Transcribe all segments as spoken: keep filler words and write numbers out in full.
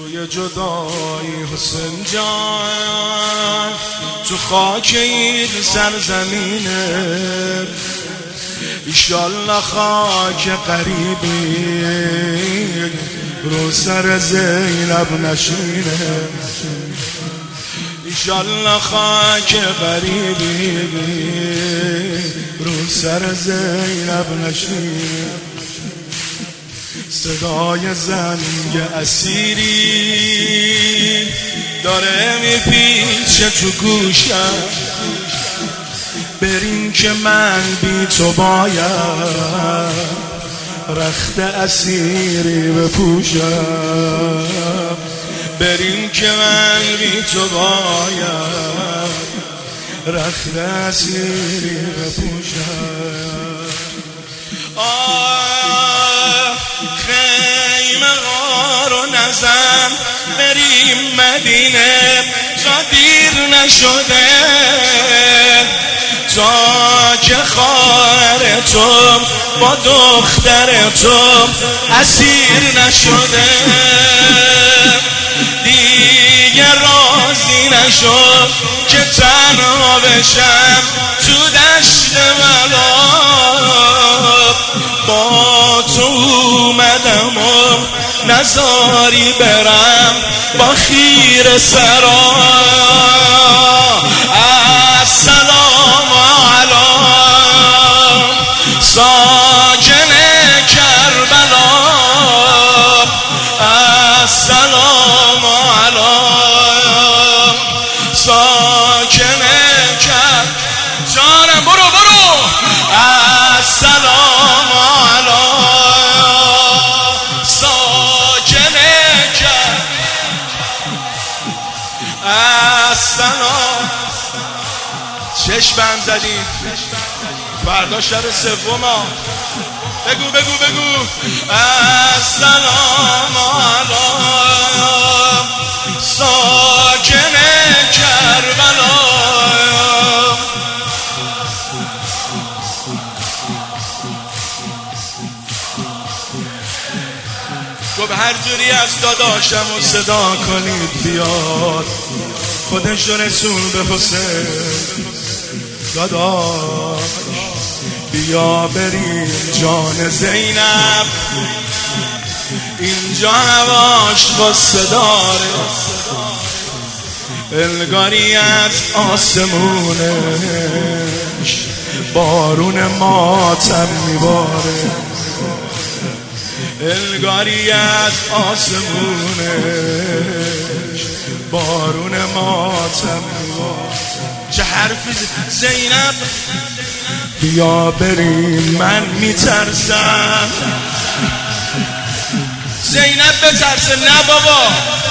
توی جدایی حسین جان تو خاک این سرزمینه ایشالله خاک قریبی رو سر زینب نشینه ایشالله خاک قریبی رو سر زینب نشینه صدای زنگ اسیری داره میپیچه تو گوشم بریم که من بی تو باید رخت اسیری بپوشم بریم که من بی تو باید رخت اسیری بپوشم آه خیمه ها رو نزن بریم مدینه تا دیر نشده تا که خواهر تو با دختر تو اسیر نشده دیگه راضی نشد که تنها بشم تو دشت بلا با تو اومدم و نزاری برم با خیر سرا السلام علی ساکن کربلا السلام علی ساکن کربلا جانم برو برو السلام علی ساکن کربلا السلام چشمم زدیم فردا شب سوم بگو بگو بگو السلام علی ساکن کربلا گفت هر جوری از داداشم و صدا کنید بیاد خودش رسول به حسین داداش بیا بریم جان زینب اینجا هواش غصه داره انگاری از آسمونش بارون ماتم میباره انگاری از آسمونش بارون ماتم میباره چه حرفی زینب بیا بریم من میترسم زینب بترسه نه بابا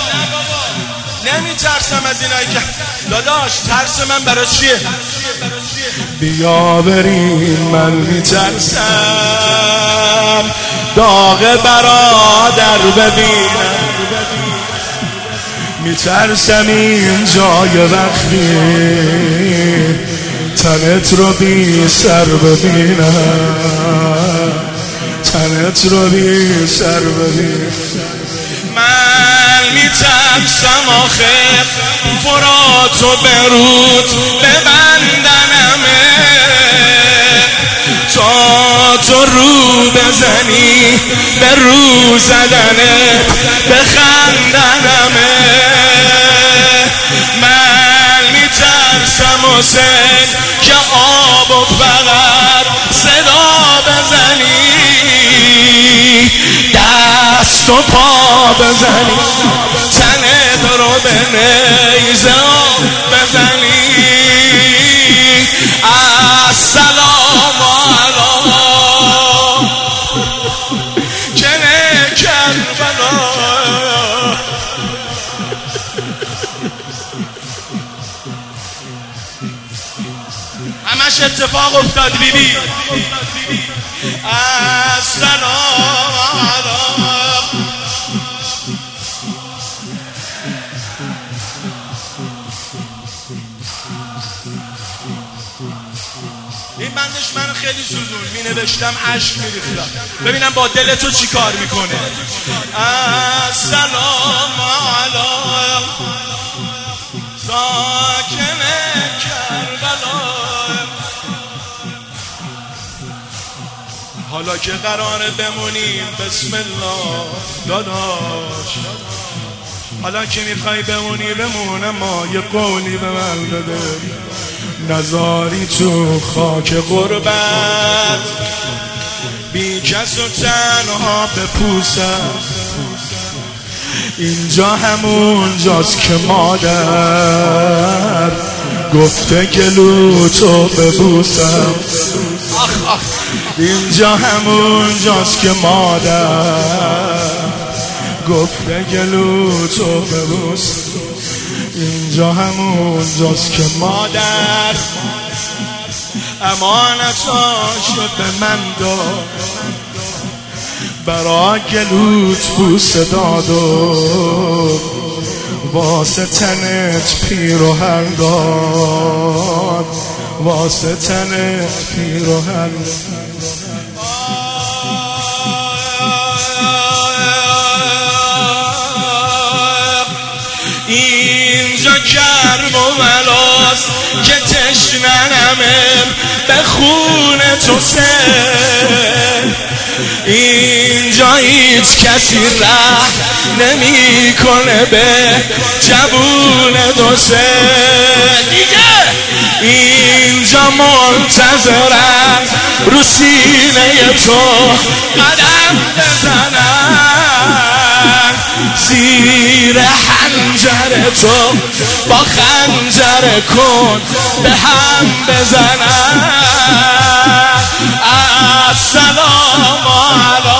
نمیترسم از اینایی که داداش ترس من برای چیه بیا بریم من میترسم داغ برادر ببینم میترسم این جای وقتی تنت رو بی سر ببینم تنت رو بی سر ببینم من میترسم آخر فرات و برود ببندنمه تا تو رو بزنی به رو زدنه بخندنمه من میترسم حسین که آب و فقط صدا بزنی دست و پا بزنی تنت رو به نیزه بزنی السلام علی کنه کربلا همش اتفاق افتاد بیبی السلام علی این بندش من خیلی سوزون می نوشتم عشق می ریختم ببینم با دل تو چی کار میکنه. السلام حالا که قراره بمونیم بسم الله داداش، حالا که میخوای بمونی بمونه، ما یه قولی به من بده، نزاری تو خاک غربت بی کس و تنها بپوسم. اینجا همون جاست که مادر گفته گلو تو ببوسم. اینجا همون جاست که مادر گفته گلو تو ببوسم. اینجا همون جاست که مادر امانتاشو به من داد، برا گلوت بوسه داد و واسه تنت پیروهن داد، واسه تنت پیروهن. اینجا گرم و ملاست که تشننمه به خون تو سر، اینجا هیچ کسی ره نمی کنه به جبون دو سر دیگه. اینجا منتظرن رو سینه تو قدم بزنن، زیر حنجر تو با خنجر کن به هم بزنن. السلام علی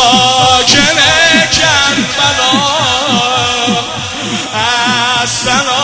ساکن کربلا، السلام